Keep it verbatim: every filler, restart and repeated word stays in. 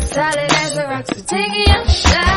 solid as a rock, so take it outside.